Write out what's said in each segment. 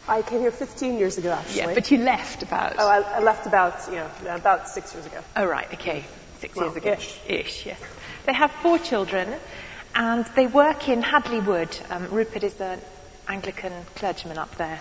I came here 15 years ago, actually. Yeah, but you left about... Oh, I left about 6 years ago. Oh, right, okay. 6 years ago. Ish, yes. They have 4 children, and they work in Hadley Wood. Rupert is an Anglican clergyman up there.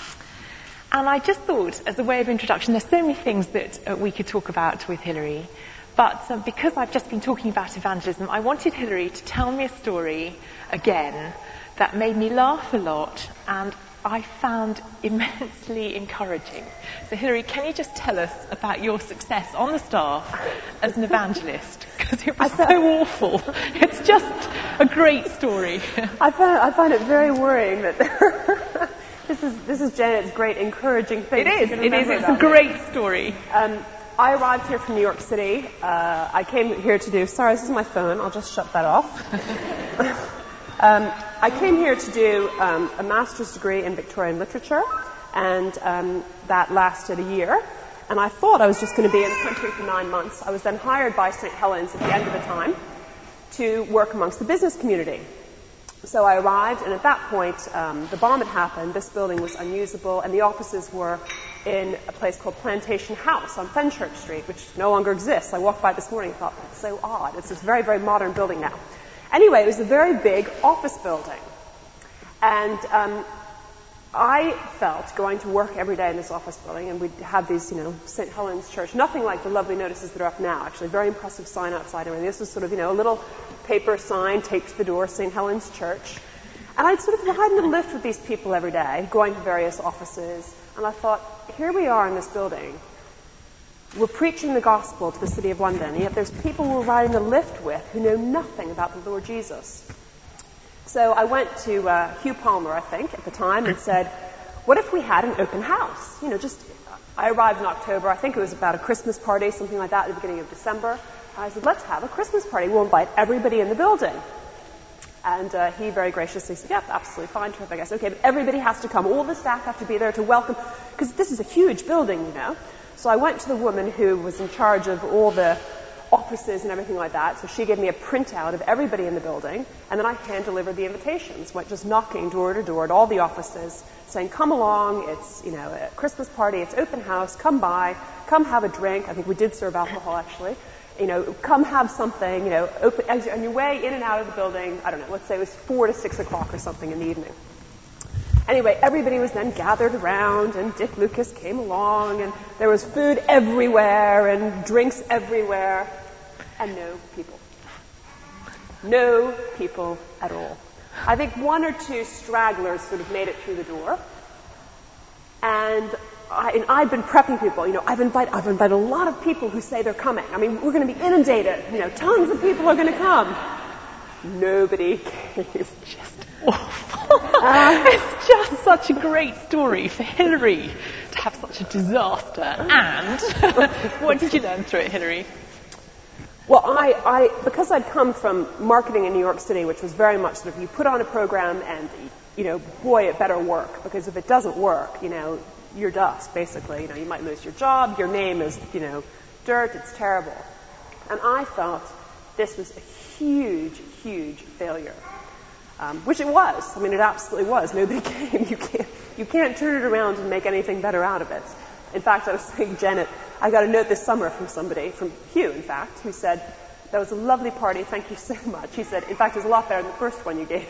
And I just thought, as a way of introduction, there's so many things that we could talk about with Hilary, but because I've just been talking about evangelism, I wanted Hilary to tell me a story again that made me laugh a lot and I found immensely encouraging. So Hilary, can you just tell us about your success on the staff as an evangelist? Because it was so awful. It's just a great story. I find it very worrying that this is Janet's great encouraging thing. It is. It's a great story. I arrived here from New York City. I came here to do... Sorry, this is my phone. I'll just shut that off. I came here to do a master's degree in Victorian literature, and that lasted a year. And I thought I was just going to be in the country for 9 months. I was then hired by St. Helens at the end of the time to work amongst the business community. So I arrived, and at that point, the bomb had happened. This building was unusable, and the offices were in a place called Plantation House on Fenchurch Street, which no longer exists. I walked by this morning and thought, that's so odd. It's this very, very modern building now. Anyway, it was a very big office building. And I felt going to work every day in this office building, and we'd have these, St. Helens Church, nothing like the lovely notices that are up now, actually. Very impressive sign outside. I mean, this was sort of, a little paper sign taped to the door, St. Helens Church. And I'd sort of ride in the lift with these people every day, going to various offices. And I thought, here we are in this building. We're preaching the gospel to the City of London, and yet there's people we're riding the lift with who know nothing about the Lord Jesus. So I went to Hugh Palmer, I think, at the time, and said, what if we had an open house? I arrived in October. I think it was about a Christmas party, something like that, at the beginning of December. And I said, let's have a Christmas party. We'll invite everybody in the building. And he very graciously said, yep, absolutely fine, terrific. I said, okay, but everybody has to come. All the staff have to be there to welcome, because this is a huge building, So I went to the woman who was in charge of all the offices and everything like that. So she gave me a printout of everybody in the building, and then I hand-delivered the invitations. Went just knocking door to door at all the offices, saying, come along, it's, a Christmas party, it's open house, come by, come have a drink. I think we did serve alcohol, actually. Come have something, open, on your way in and out of the building, I don't know, let's say it was 4 to 6 o'clock or something in the evening. Anyway, everybody was then gathered around, and Dick Lucas came along, and there was food everywhere, and drinks everywhere, and no people. No people at all. I think 1 or 2 stragglers sort of made it through the door, and I'd been prepping people. I've invited a lot of people who say they're coming. I mean, we're going to be inundated. Tons of people are going to come. Nobody came. Just awful. It's just such a great story for Hilary to have such a disaster. And what did you learn through it, Hilary? Well, I because I'd come from marketing in New York City, which was very much sort of you put on a program and, boy, it better work. Because if it doesn't work, you're dust, basically. You might lose your job. Your name is, dirt. It's terrible. And I felt this was a huge, huge failure. Which it was. I mean, it absolutely was. Nobody came. You can't turn it around and make anything better out of it. In fact, I was saying, Janet, I got a note this summer from somebody, from Hugh, in fact, who said, that was a lovely party, thank you so much. He said, in fact, it was a lot better than the first one you gave.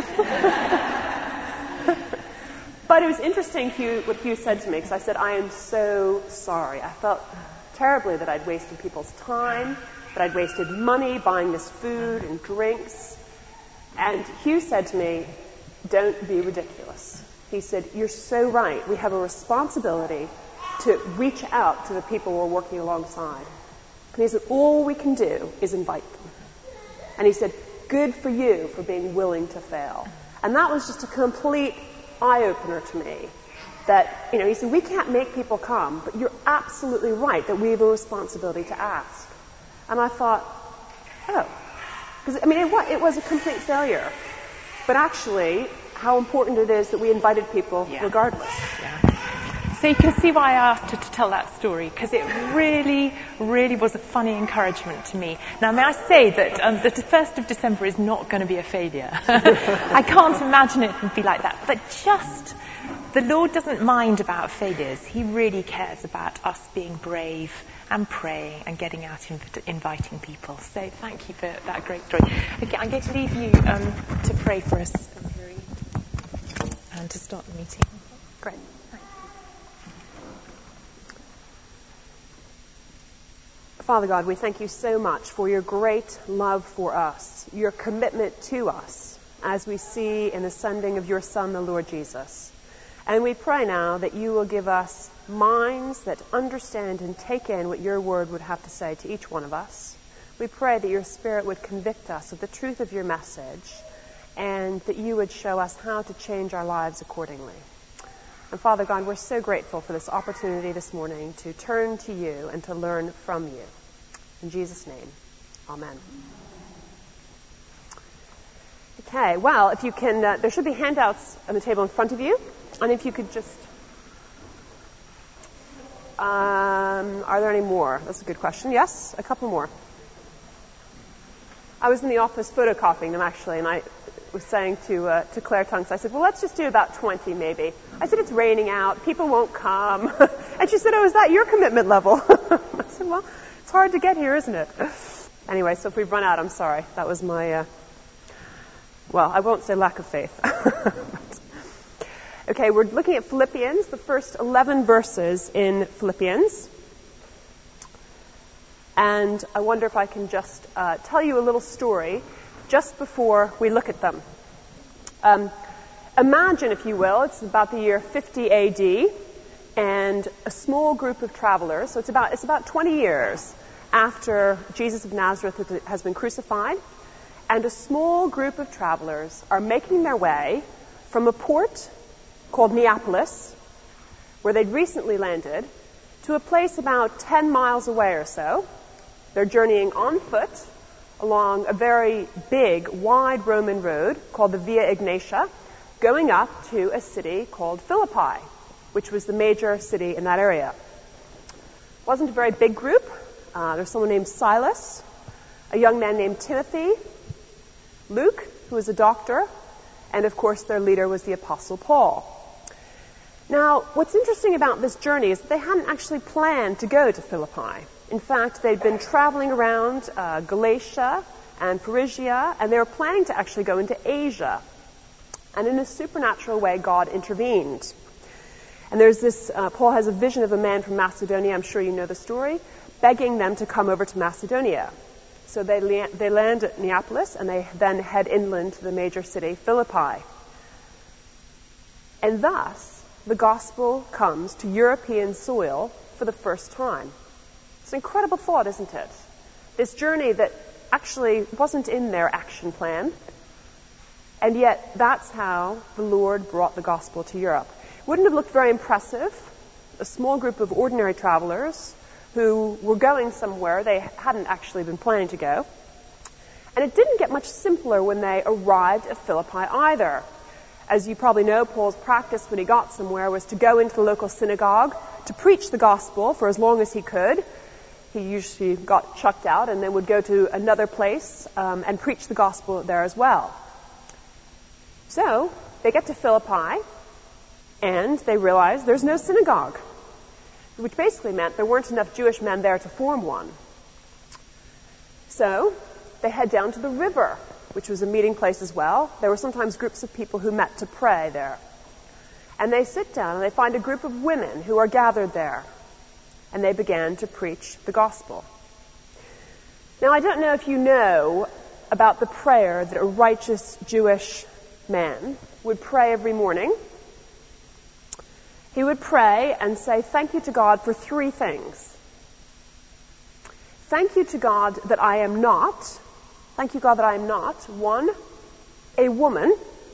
But it was interesting, what Hugh said to me, because I said, I am so sorry. I felt terribly that I'd wasted people's time, that I'd wasted money buying this food and drinks. And Hugh said to me, don't be ridiculous. He said, you're so right. We have a responsibility to reach out to the people we're working alongside. And he said, all we can do is invite them. And he said, good for you for being willing to fail. And that was just a complete eye-opener to me. That, he said, we can't make people come, but you're absolutely right that we have a responsibility to ask. And I thought, oh. Because, it was a complete failure. But actually, how important it is that we invited people regardless. Yeah. So you can see why I asked her to tell that story, because it really, really was a funny encouragement to me. Now, may I say that the 1st of December is not going to be a failure. I can't imagine it would be like that. But just the Lord doesn't mind about failures. He really cares about us being brave and praying and getting out inviting people. So thank you for that great story. Okay, I'm going to leave you to pray for us, Marie, and to start the meeting. Great. Father God, we thank you so much for your great love for us, your commitment to us, as we see in the sending of your Son, the Lord Jesus. And we pray now that you will give us minds that understand and take in what your word would have to say to each one of us. We pray that your Spirit would convict us of the truth of your message and that you would show us how to change our lives accordingly. And Father God, we're so grateful for this opportunity this morning to turn to you and to learn from you. In Jesus' name, amen. Okay, well, if you can, there should be handouts on the table in front of you. And if you could just, are there any more? That's a good question. Yes, a couple more. I was in the office photocopying them, actually, and I was saying to Claire Tunks, I said, well, let's just do about 20, maybe. I said, it's raining out. People won't come. And she said, oh, is that your commitment level? I said, well, it's hard to get here, isn't it? Anyway, so if we've run out, I'm sorry. That was my, well, I won't say lack of faith. Okay, we're looking at Philippians, the first 11 verses in Philippians. And I wonder if I can just tell you a little story just before we look at them. Imagine, if you will, it's about the year 50 AD, and a small group of travelers, so it's about 20 years after Jesus of Nazareth has been crucified, and a small group of travelers are making their way from a port called Neapolis, where they'd recently landed, to a place about 10 miles away or so. They're journeying on foot along a very big, wide Roman road called the Via Egnatia, going up to a city called Philippi, which was the major city in that area. It wasn't a very big group. There's someone named Silas, a young man named Timothy, Luke, who was a doctor, and of course their leader was the Apostle Paul. Now, what's interesting about this journey is that they hadn't actually planned to go to Philippi. In fact, they'd been traveling around Galatia and Phrygia, and they were planning to actually go into Asia. And in a supernatural way, God intervened. And there's this, Paul has a vision of a man from Macedonia, I'm sure you know the story, begging them to come over to Macedonia. So they land at Neapolis, and they then head inland to the major city, Philippi. And thus, the gospel comes to European soil for the first time. It's an incredible thought, isn't it? This journey that actually wasn't in their action plan, and yet that's how the Lord brought the gospel to Europe. Wouldn't have looked very impressive, a small group of ordinary travelers who were going somewhere they hadn't actually been planning to go. And it didn't get much simpler when they arrived at Philippi either. As you probably know, Paul's practice when he got somewhere was to go into the local synagogue to preach the gospel for as long as he could. He usually got chucked out and then would go to another place and preach the gospel there as well. So they get to Philippi and they realize there's no synagogue, which basically meant there weren't enough Jewish men there to form one. So they head down to the river, which was a meeting place as well. There were sometimes groups of people who met to pray there. And they sit down and they find a group of women who are gathered there. And they began to preach the gospel. Now, I don't know if you know about the prayer that a righteous Jewish man would pray every morning. He would pray and say thank you to God for three things. Thank you to God that I am not. Thank you, God, that I am not, 1, a woman,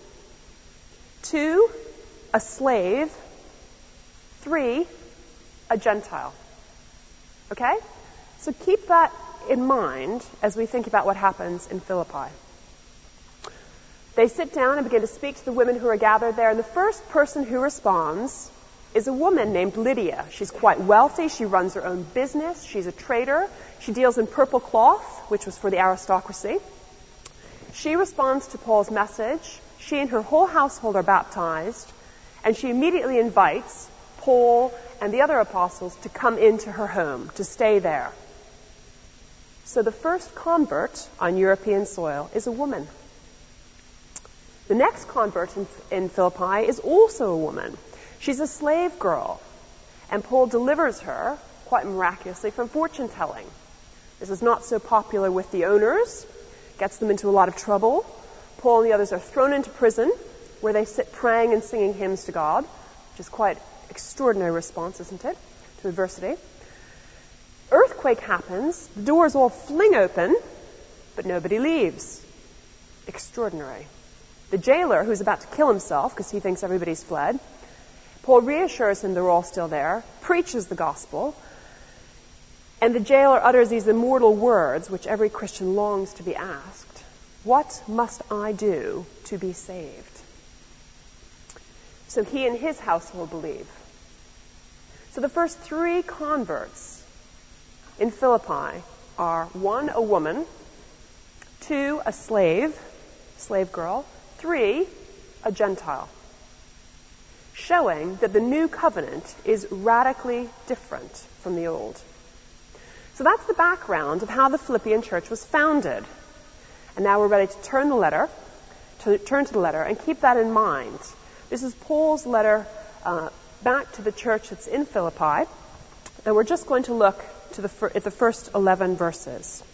2, a slave, 3, a Gentile. Okay? So keep that in mind as we think about what happens in Philippi. They sit down and begin to speak to the women who are gathered there, and the first person who responds is a woman named Lydia. She's quite wealthy. She runs her own business. She's a trader. She deals in purple cloth, which was for the aristocracy. She responds to Paul's message. She and her whole household are baptized, And she immediately invites Paul and the other apostles to come into her home, to stay there. So the first convert on European soil is a woman. The next convert in Philippi is also a woman. She's a slave girl, and Paul delivers her, quite miraculously, from fortune-telling. This is not so popular with the owners, gets them into a lot of trouble. Paul and the others are thrown into prison, where they sit praying and singing hymns to God, which is quite extraordinary response, isn't it, to adversity. Earthquake happens, the doors all fling open, but nobody leaves. Extraordinary. The jailer, who's about to kill himself because he thinks everybody's fled, Paul reassures him they're all still there, preaches the gospel, and the jailer utters these immortal words which every Christian longs to be asked. What must I do to be saved? So he and his household believe. So the first 3 converts in Philippi are 1, a woman, 2, a slave girl, 3, a Gentile, showing that the new covenant is radically different from the old. So that's the background of how the Philippian church was founded. And now we're ready to turn to the letter and keep that in mind. This is Paul's letter back to the church that's in Philippi, and we're just going to look at the first 11 verses.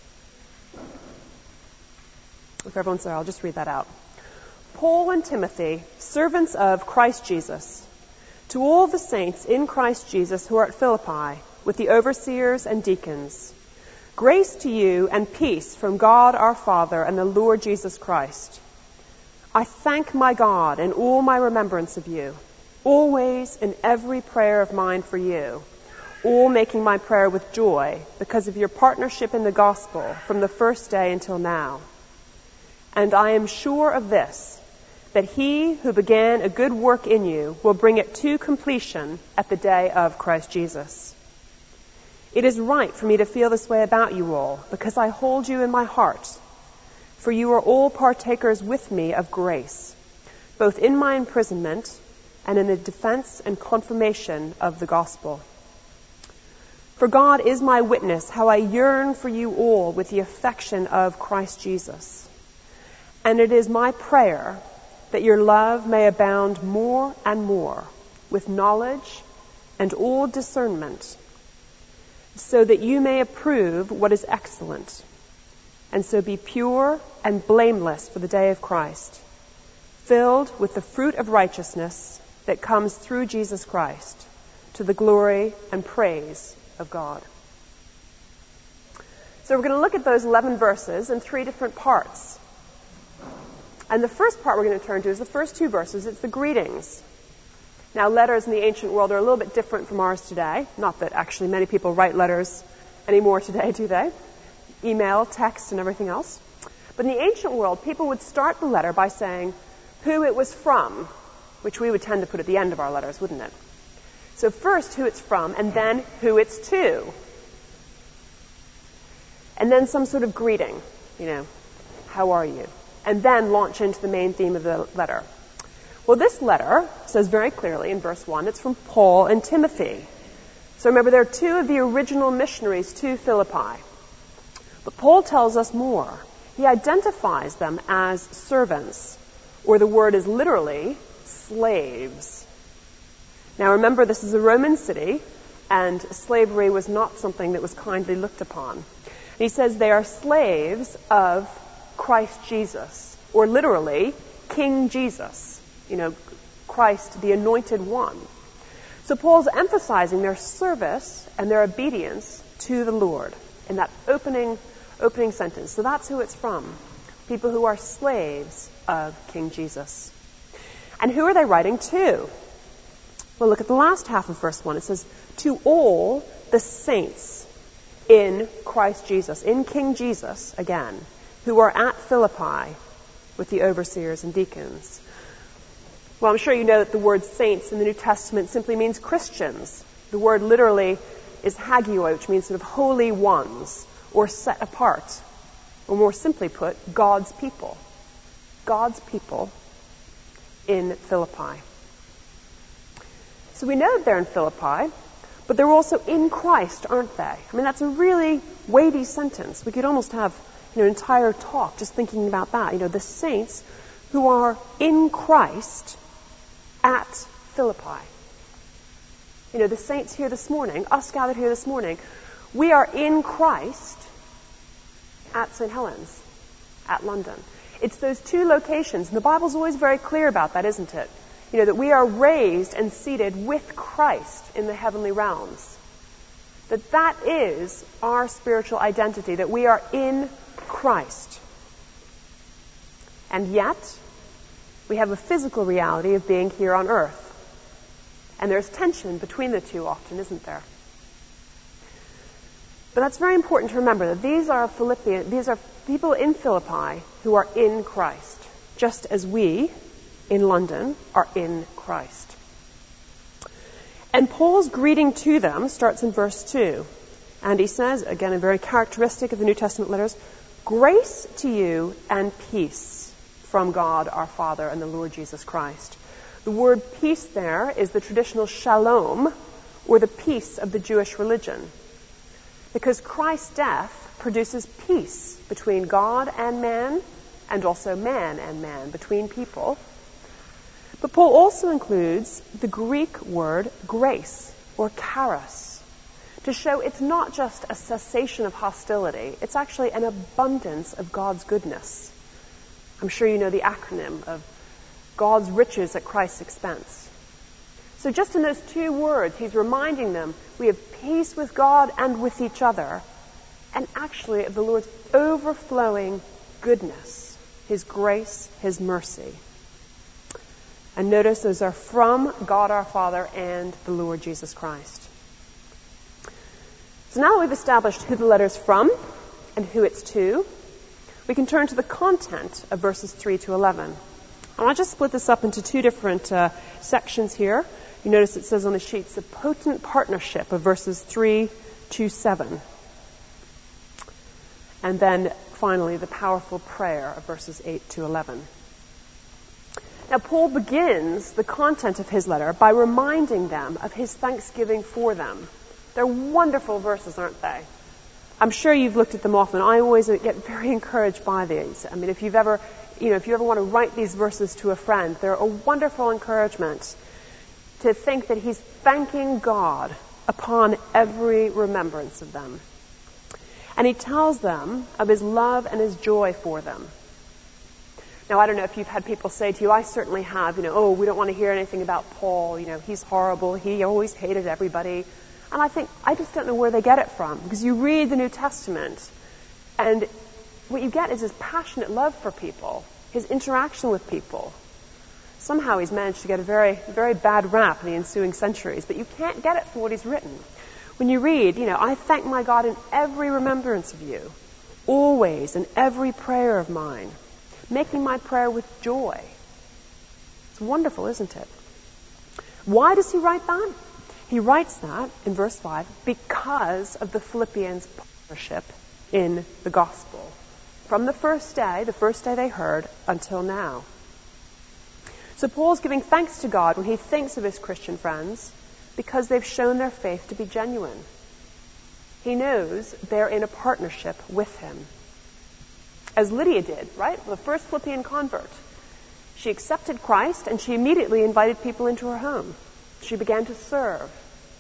If everyone's there, I'll just read that out. Paul and Timothy, servants of Christ Jesus, to all the saints in Christ Jesus who are at Philippi, with the overseers and deacons, grace to you and peace from God our Father and the Lord Jesus Christ. I thank my God in all my remembrance of you, always in every prayer of mine for you, all making my prayer with joy because of your partnership in the gospel from the first day until now. And I am sure of this, that he who began a good work in you will bring it to completion at the day of Christ Jesus. It is right for me to feel this way about you all, because I hold you in my heart, for you are all partakers with me of grace, both in my imprisonment and in the defense and confirmation of the gospel. For God is my witness how I yearn for you all with the affection of Christ Jesus. And it is my prayer that your love may abound more and more with knowledge and all discernment, so that you may approve what is excellent, and so be pure and blameless for the day of Christ, filled with the fruit of righteousness that comes through Jesus Christ, to the glory and praise of God. So we're going to look at those 11 verses in 3 different parts. And the first part we're going to turn to is the first 2 verses. It's the greetings. Now, letters in the ancient world are a little bit different from ours today. Not that actually many people write letters anymore today, do they? Email, text, and everything else. But in the ancient world, people would start the letter by saying who it was from, which we would tend to put at the end of our letters, wouldn't it? So first, who it's from, and then who it's to. And then some sort of greeting, how are you? And then launch into the main theme of the letter. Well, this letter says very clearly in verse 1, it's from Paul and Timothy. So remember, there are 2 of the original missionaries to Philippi. But Paul tells us more. He identifies them as servants, or the word is literally slaves. Now remember, this is a Roman city, and slavery was not something that was kindly looked upon. And he says they are slaves of Christ Jesus, or literally, King Jesus, Christ, the anointed one. So Paul's emphasizing their service and their obedience to the Lord in that opening sentence. So that's who it's from. People who are slaves of King Jesus. And who are they writing to? Well, look at the last half of verse 1. It says, to all the saints in Christ Jesus, in King Jesus, again, who are at Philippi with the overseers and deacons. Well, I'm sure you know that the word saints in the New Testament simply means Christians. The word literally is hagioi, which means sort of holy ones, or set apart. Or more simply put, God's people. God's people in Philippi. So we know they're in Philippi, but they're also in Christ, aren't they? I mean, that's a really weighty sentence. We could almost have an entire talk just thinking about that. The saints who are in Christ at Philippi. The saints here this morning, us gathered here this morning, we are in Christ at St. Helens, at London. It's those two locations, and the Bible's always very clear about that, isn't it? That we are raised and seated with Christ in the heavenly realms. That is our spiritual identity, that we are in Christ. And yet, we have a physical reality of being here on earth. And there's tension between the two often, isn't there? But that's very important to remember, that these are people in Philippi who are in Christ, just as we in London are in Christ. And Paul's greeting to them starts in verse 2. And he says, again, a very characteristic of the New Testament letters, "Grace to you and peace from God our Father and the Lord Jesus Christ." The word peace there is the traditional shalom, or the peace of the Jewish religion. Because Christ's death produces peace between God and man, and also man and man, between people. But Paul also includes the Greek word grace, or charis, to show it's not just a cessation of hostility, it's actually an abundance of God's goodness. I'm sure you know the acronym of God's riches at Christ's expense. So just in those two words, he's reminding them we have peace with God and with each other, and actually of the Lord's overflowing goodness, his grace, his mercy. And notice those are from God our Father and the Lord Jesus Christ. So now that we've established who the letter's from and who it's to, we can turn to the content of verses 3 to 11. And I'll just split this up into two different sections here. You notice it says on the sheets the potent partnership of verses 3 to 7. And then finally the powerful prayer of verses 8 to 11. Now Paul begins the content of his letter by reminding them of his thanksgiving for them. They're wonderful verses, aren't they? I'm sure you've looked at them often. I always get very encouraged by these. I mean, if you ever want to write these verses to a friend, they're a wonderful encouragement to think that he's thanking God upon every remembrance of them. And he tells them of his love and his joy for them. Now, I don't know if you've had people say to you, I certainly have, we don't want to hear anything about Paul, he's horrible, he always hated everybody. And I think, I just don't know where they get it from, because you read the New Testament, and what you get is his passionate love for people, his interaction with people. Somehow he's managed to get a very, very bad rap in the ensuing centuries, but you can't get it from what he's written. When you read, I thank my God in every remembrance of you, always in every prayer of mine, making my prayer with joy. It's wonderful, isn't it? Why does he write that? He writes that in verse 5 because of the Philippians' partnership in the gospel. From the first day they heard, until now. So Paul's giving thanks to God when he thinks of his Christian friends because they've shown their faith to be genuine. He knows they're in a partnership with him. As Lydia did, right? The first Philippian convert. She accepted Christ and she immediately invited people into her home. She began to serve.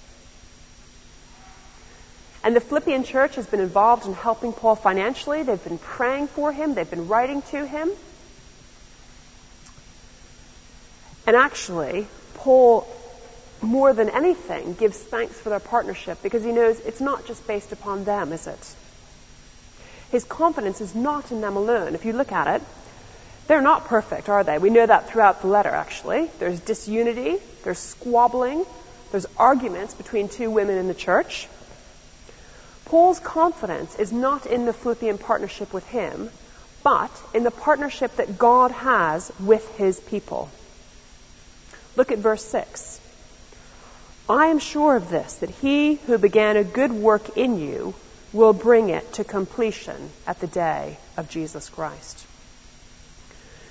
And the Philippian church has been involved in helping Paul financially. They've been praying for him. They've been writing to him. And actually, Paul, more than anything, gives thanks for their partnership because he knows it's not just based upon them, is it? His confidence is not in them alone. If you look at it, they're not perfect, are they? We know that throughout the letter, actually. There's disunity, there's squabbling, there's arguments between two women in the church. Paul's confidence is not in the Philippian partnership with him, but in the partnership that God has with his people. Look at verse 6. I am sure of this, that he who began a good work in you will bring it to completion at the day of Jesus Christ.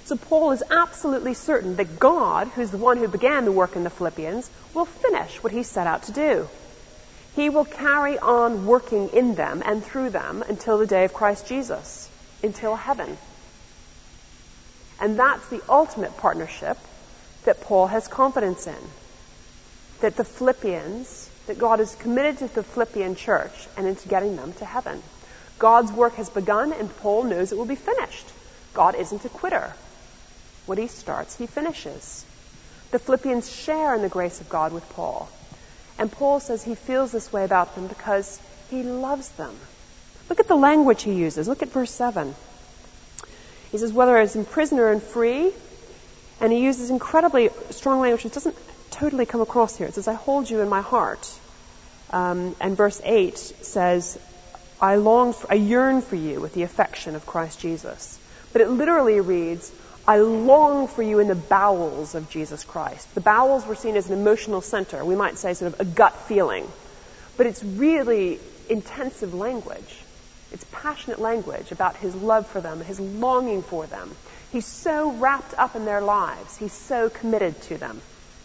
So Paul is absolutely certain that God, who's the one who began the work in the Philippians, will finish what he set out to do. He will carry on working in them and through them until the day of Christ Jesus, until heaven. And that's the ultimate partnership that Paul has confidence in. That the Philippians, that God is committed to the Philippian church and into getting them to heaven. God's work has begun and Paul knows it will be finished. God isn't a quitter. What he starts, he finishes. The Philippians share in the grace of God with Paul. And Paul says he feels this way about them because he loves them. Look at the language he uses. Look at verse 7. He says, whether as in prison or in free, and he uses incredibly strong language which doesn't totally come across here. It says, I hold you in my heart. And verse 8 says, I yearn for you with the affection of Christ Jesus. But it literally reads, I long for you in the bowels of Jesus Christ. The bowels were seen as an emotional center. We might say sort of a gut feeling. But it's really intensive language. It's passionate language about his love for them, his longing for them. He's so wrapped up in their lives. He's so committed to them.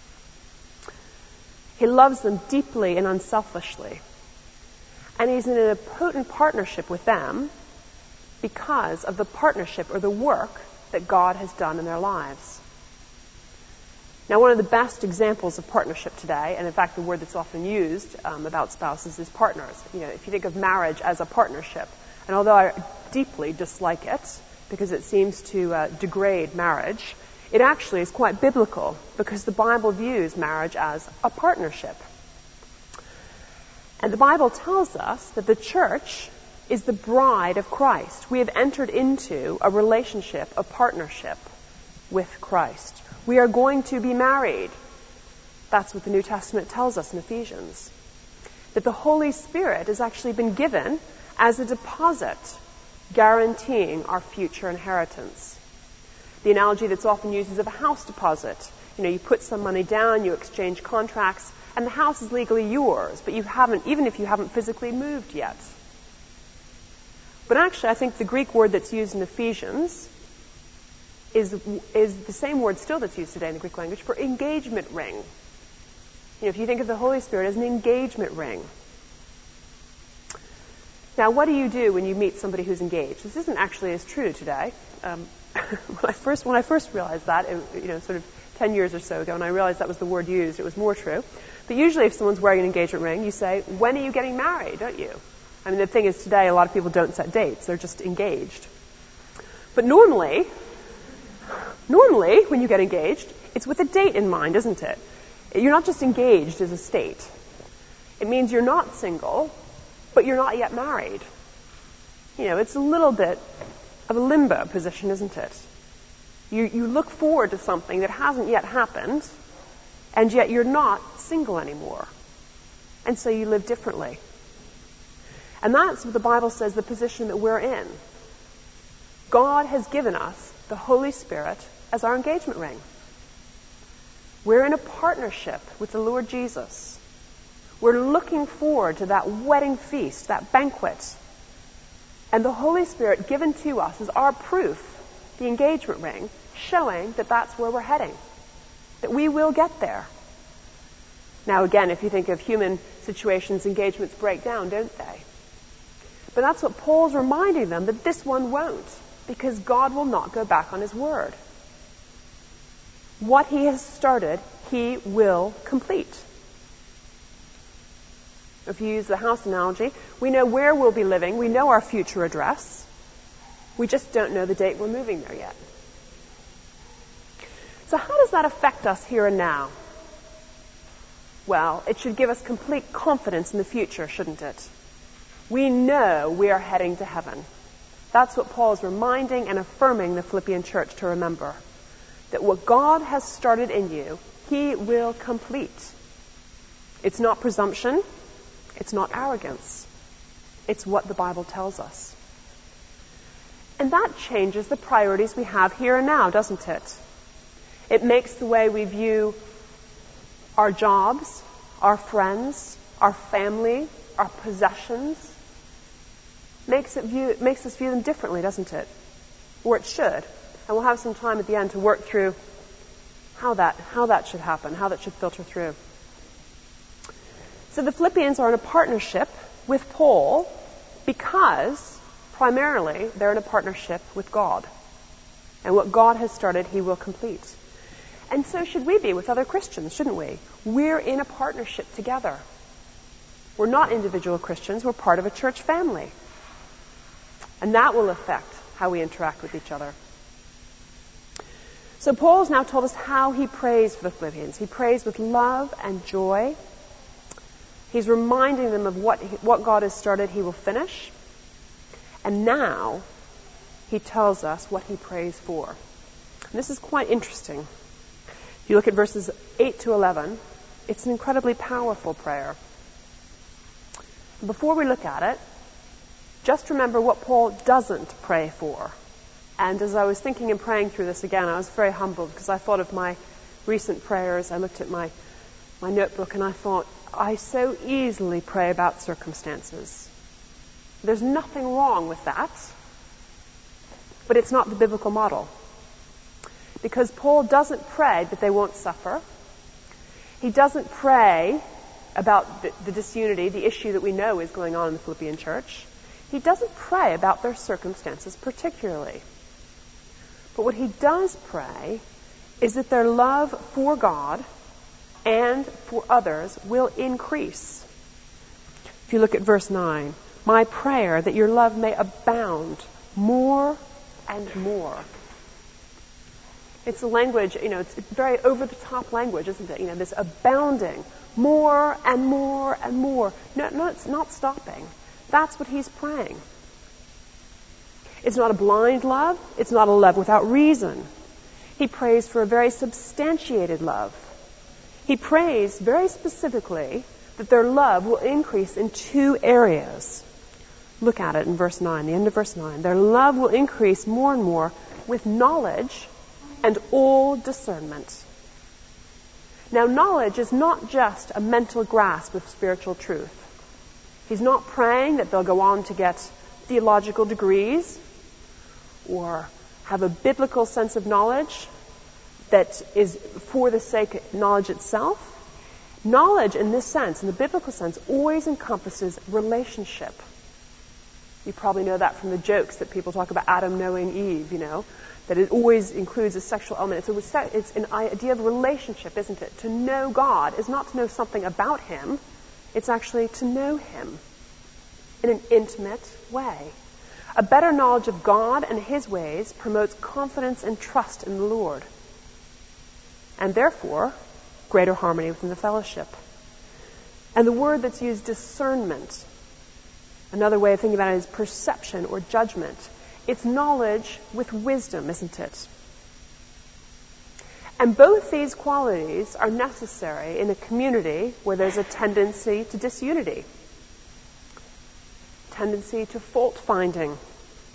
He loves them deeply and unselfishly. And he's in a potent partnership with them because of the partnership or the work that God has done in their lives. Now, one of the best examples of partnership today, and in fact the word that's often used about spouses is partners. You know, if you think of marriage as a partnership, and although I deeply dislike it because it seems to degrade marriage, it actually is quite biblical because the Bible views marriage as a partnership. And the Bible tells us that the church is the bride of Christ. We have entered into a relationship, a partnership with Christ. We are going to be married. That's what the New Testament tells us in Ephesians. That the Holy Spirit has actually been given as a deposit, guaranteeing our future inheritance. The analogy that's often used is of a house deposit. You know, you put some money down, you exchange contracts, and the house is legally yours, but you haven't, even if you haven't physically moved yet. But actually, I think the Greek word that's used in Ephesians is the same word still that's used today in the Greek language for engagement ring. You know, if you think of the Holy Spirit as an engagement ring. Now, what do you do when you meet somebody who's engaged? This isn't actually as true today. When I first realized that, sort of 10 years or so ago, and I realized that was the word used, it was more true. But usually if someone's wearing an engagement ring, you say, when are you getting married, don't you? I mean, the thing is today, a lot of people don't set dates. They're just engaged. But normally, when you get engaged, it's with a date in mind, isn't it? You're not just engaged as a state. It means you're not single, but you're not yet married. You know, it's a little bit of a limbo position, isn't it? You look forward to something that hasn't yet happened, and yet you're not single anymore. And so you live differently. And that's what the Bible says the position that we're in. God has given us the Holy Spirit as our engagement ring. We're in a partnership with the Lord Jesus. We're looking forward to that wedding feast, that banquet. And the Holy Spirit given to us is our proof, the engagement ring, showing that that's where we're heading, that we will get there. Now again, if you think of human situations, engagements break down, don't they? But that's what Paul's reminding them, that this one won't, because God will not go back on his word. What he has started, he will complete. If you use the house analogy, we know where we'll be living, we know our future address, we just don't know the date we're moving there yet. So how does that affect us here and now? Well, it should give us complete confidence in the future, shouldn't it? We know we are heading to heaven. That's what Paul is reminding and affirming the Philippian church to remember. That what God has started in you, he will complete. It's not presumption. It's not arrogance. It's what the Bible tells us. And that changes the priorities we have here and now, doesn't it? It makes the way we view our jobs, our friends, our family, our possessions, makes us view them differently, doesn't it? Or it should. And we'll have some time at the end to work through how that should happen, how that should filter through. So the Philippians are in a partnership with Paul because, primarily, they're in a partnership with God. And what God has started, He will complete. And so should we be with other Christians, shouldn't we? We're in a partnership together. We're not individual Christians, we're part of a church family. And that will affect how we interact with each other. So Paul has now told us how he prays for the Philippians. He prays with love and joy. He's reminding them of what God has started, He will finish. And now he tells us what he prays for. And this is quite interesting. If you look at verses 8 to 11, it's an incredibly powerful prayer. Before we look at it, just remember what Paul doesn't pray for. And as I was thinking and praying through this again, I was very humbled because I thought of my recent prayers. I looked at my notebook and I thought, I so easily pray about circumstances. There's nothing wrong with that, but it's not the biblical model. Because Paul doesn't pray that they won't suffer. He doesn't pray about the disunity, the issue that we know is going on in the Philippian church. He doesn't pray about their circumstances particularly. But what he does pray is that their love for God and for others will increase. If you look at verse 9, my prayer that your love may abound more and more. It's a language, it's very over-the-top language, isn't it? This abounding, more and more and more. No, it's not stopping. That's what he's praying. It's not a blind love. It's not a love without reason. He prays for a very substantiated love. He prays very specifically that their love will increase in two areas. Look at it in verse 9, the end of verse 9. Their love will increase more and more with knowledge and all discernment. Now, knowledge is not just a mental grasp of spiritual truth. He's not praying that they'll go on to get theological degrees or have a biblical sense of knowledge that is for the sake of knowledge itself. Knowledge in this sense, in the biblical sense, always encompasses relationship. You probably know that from the jokes that people talk about Adam knowing Eve, that it always includes a sexual element. It's an idea of relationship, isn't it? To know God is not to know something about Him. It's actually to know Him in an intimate way. A better knowledge of God and His ways promotes confidence and trust in the Lord. And therefore, greater harmony within the fellowship. And the word that's used, discernment, another way of thinking about it is perception or judgment. It's knowledge with wisdom, isn't it? And both these qualities are necessary in a community where there's a tendency to disunity, tendency to fault-finding. I'm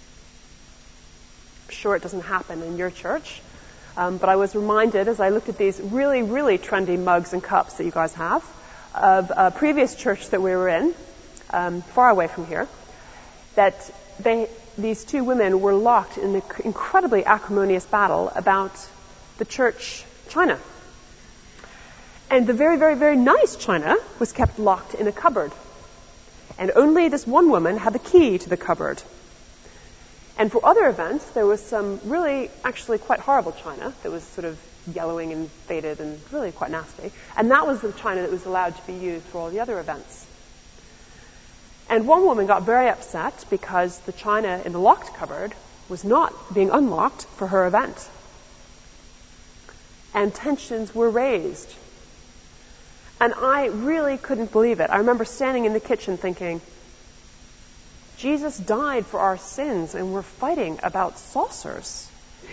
sure it doesn't happen in your church, but I was reminded as I looked at these really, really trendy mugs and cups that you guys have of a previous church that we were in, far away from here, that these two women were locked in an incredibly acrimonious battle about the church china. And the very, very, very nice china was kept locked in a cupboard. And only this one woman had the key to the cupboard. And for other events, there was some really, actually quite horrible china that was sort of yellowing and faded and really quite nasty. And that was the china that was allowed to be used for all the other events. And one woman got very upset because the china in the locked cupboard was not being unlocked for her event. And tensions were raised. And I really couldn't believe it. I remember standing in the kitchen thinking, Jesus died for our sins and we're fighting about saucers.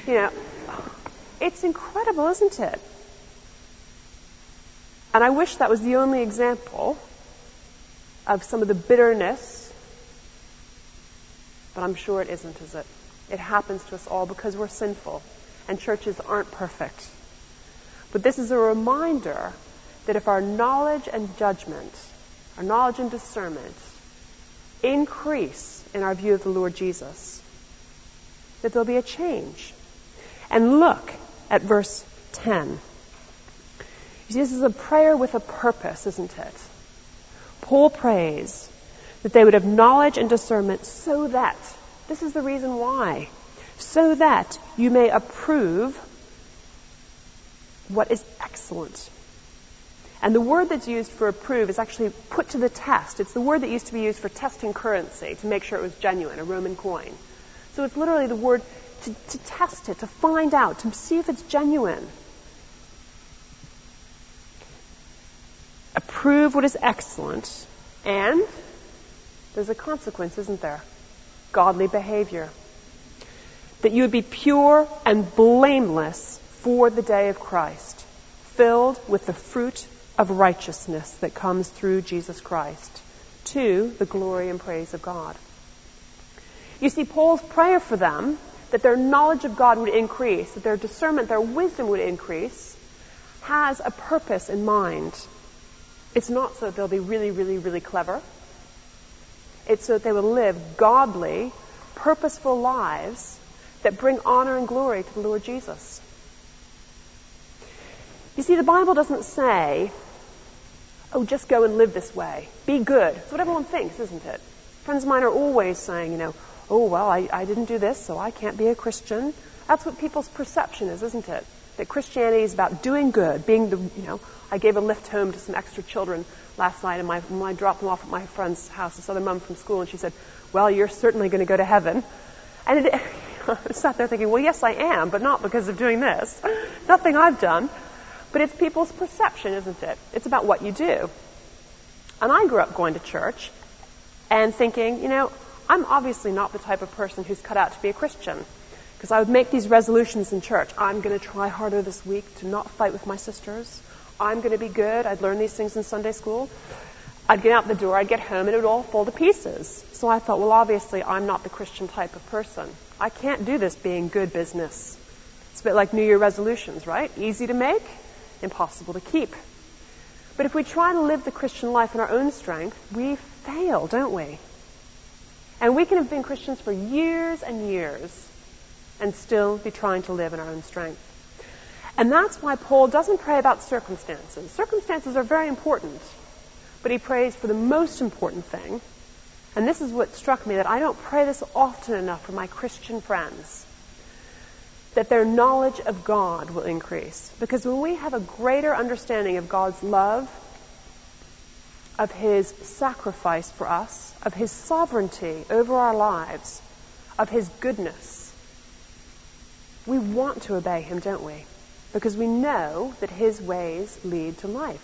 It's incredible, isn't it? And I wish that was the only example of some of the bitterness, but I'm sure it isn't, is it? It happens to us all because we're sinful, and churches aren't perfect. But this is a reminder that if our knowledge and judgment, our knowledge and discernment increase in our view of the Lord Jesus, that there'll be a change. And look at verse 10. You see, this is a prayer with a purpose, isn't it? Paul prays that they would have knowledge and discernment so that, this is the reason why, so that you may approve what is excellent. And the word that's used for approve is actually put to the test. It's the word that used to be used for testing currency to make sure it was genuine, a Roman coin. So it's literally the word to test it, to find out, to see if it's genuine. Approve what is excellent, and there's a consequence, isn't there? Godly behavior. That you would be pure and blameless for the day of Christ, filled with the fruit of righteousness that comes through Jesus Christ, to the glory and praise of God. You see, Paul's prayer for them, that their knowledge of God would increase, that their discernment, their wisdom would increase, has a purpose in mind. It's not so that they'll be really, really, really clever. It's so that they will live godly, purposeful lives that bring honor and glory to the Lord Jesus. You see, the Bible doesn't say, oh, just go and live this way. Be good. It's what everyone thinks, isn't it? Friends of mine are always saying, oh, well, I didn't do this, so I can't be a Christian. That's what people's perception is, isn't it? That Christianity is about doing good, being I gave a lift home to some extra children last night, and when I dropped them off at my friend's house, this other mum from school, and she said, well, you're certainly going to go to heaven. And I sat there thinking, well, yes, I am, but not because of doing this. Nothing I've done. But it's people's perception, isn't it? It's about what you do. And I grew up going to church and thinking, I'm obviously not the type of person who's cut out to be a Christian. Because I would make these resolutions in church. I'm going to try harder this week to not fight with my sisters. I'm going to be good. I'd learn these things in Sunday school. I'd get out the door, I'd get home, and it would all fall to pieces. So I thought, well, obviously, I'm not the Christian type of person. I can't do this being good business. It's a bit like New Year resolutions, right? Easy to make, impossible to keep. But if we try to live the Christian life in our own strength, we fail, don't we? And we can have been Christians for years and years and still be trying to live in our own strength. And that's why Paul doesn't pray about circumstances. Circumstances are very important, but he prays for the most important thing. And this is what struck me, that I don't pray this often enough for my Christian friends, that their knowledge of God will increase. Because when we have a greater understanding of God's love, of His sacrifice for us, of His sovereignty over our lives, of His goodness, we want to obey Him, don't we? Because we know that His ways lead to life.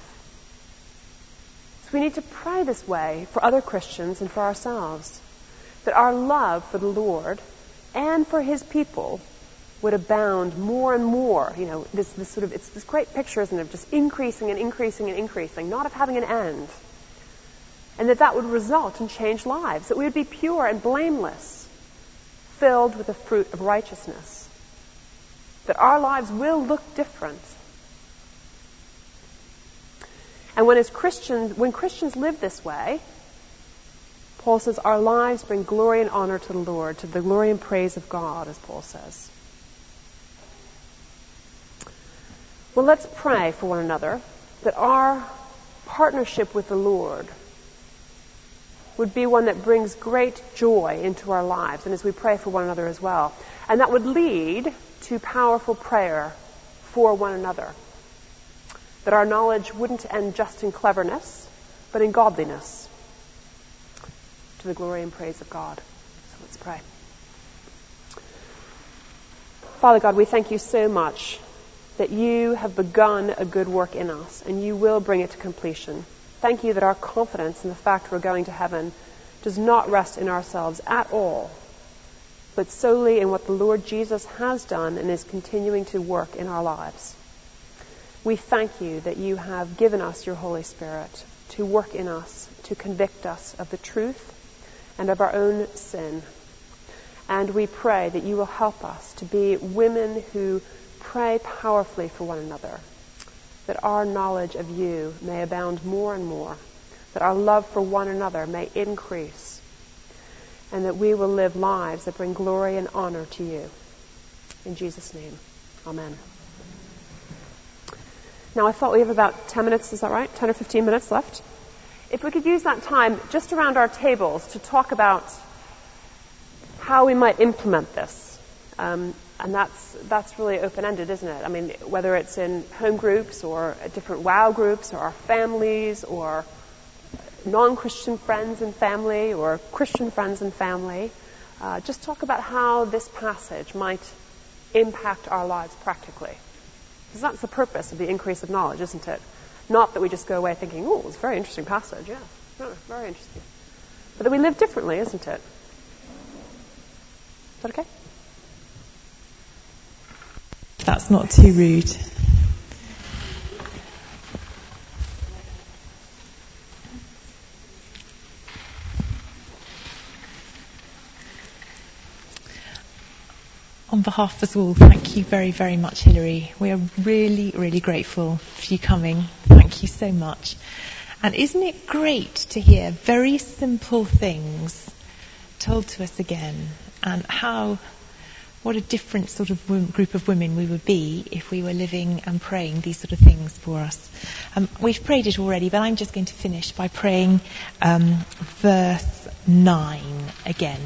So we need to pray this way for other Christians and for ourselves, that our love for the Lord and for His people would abound more and more. It's this great picture, isn't it, of just increasing and increasing and increasing, not of having an end. And that would result in changed lives, that we would be pure and blameless, filled with the fruit of righteousness, that our lives will look different. And when Christians live this way, Paul says our lives bring glory and honor to the Lord, to the glory and praise of God, as Paul says. Well, let's pray for one another that our partnership with the Lord would be one that brings great joy into our lives, and as we pray for one another as well. And that would lead to powerful prayer for one another. That our knowledge wouldn't end just in cleverness, but in godliness, to the glory and praise of God. So let's pray. Father God, we thank you so much that you have begun a good work in us, and you will bring it to completion. Thank you that our confidence in the fact we're going to heaven does not rest in ourselves at all, but solely in what the Lord Jesus has done and is continuing to work in our lives. We thank you that you have given us your Holy Spirit to work in us, to convict us of the truth and of our own sin. And we pray that you will help us to be women who pray powerfully for one another, that our knowledge of you may abound more and more, that our love for one another may increase, and that we will live lives that bring glory and honor to you. In Jesus' name. Amen. Now, I thought we have about 10 minutes, is that right? 10 or 15 minutes left. If we could use that time just around our tables to talk about how we might implement this. And that's really open-ended, isn't it? I mean, whether it's in home groups or different WOW groups or our families or non-Christian friends and family or Christian friends and family, just talk about how this passage might impact our lives practically. Because that's the purpose of the increase of knowledge, isn't it? Not that we just go away thinking, oh, it's a very interesting passage, yeah. No, very interesting. But that we live differently, isn't it? Is that okay? That's not too rude. On behalf of us all, thank you very, very much, Hilary. We are really, really grateful for you coming. Thank you so much. And isn't it great to hear very simple things told to us again, and what a different sort of group of women we would be if we were living and praying these sort of things for us. We've prayed it already, but I'm just going to finish by praying verse 9 again.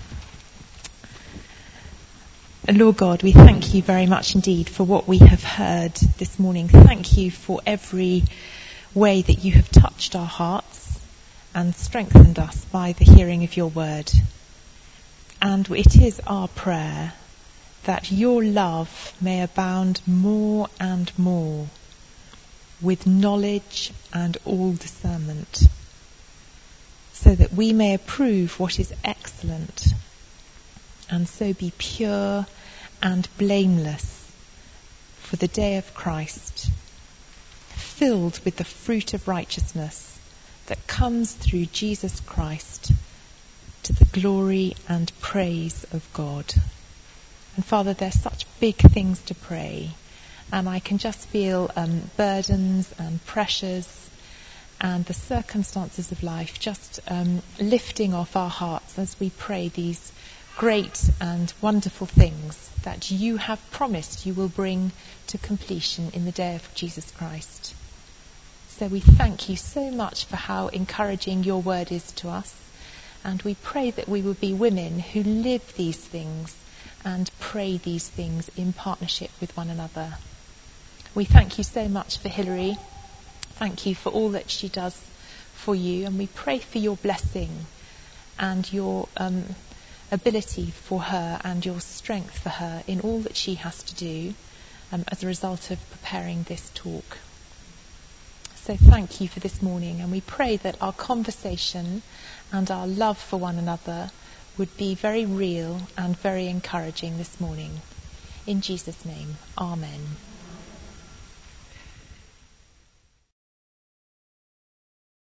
Lord God, we thank you very much indeed for what we have heard this morning. Thank you for every way that you have touched our hearts and strengthened us by the hearing of your word. And it is our prayer that your love may abound more and more with knowledge and all discernment, so that we may approve what is excellent, and so be pure and blameless for the day of Christ, filled with the fruit of righteousness that comes through Jesus Christ, to the glory and praise of God. And Father, there's such big things to pray, and I can just feel burdens and pressures and the circumstances of life just lifting off our hearts as we pray these great and wonderful things that you have promised you will bring to completion in the day of Jesus Christ. So we thank you so much for how encouraging your word is to us, and we pray that we will be women who live these things and pray these things in partnership with one another. We thank you so much for Hilary. Thank you for all that she does for you, and we pray for your blessing and your ability for her and your strength for her in all that she has to do as a result of preparing this talk. So thank you for this morning, and we pray that our conversation and our love for one another would be very real and very encouraging this morning. In Jesus' name, amen.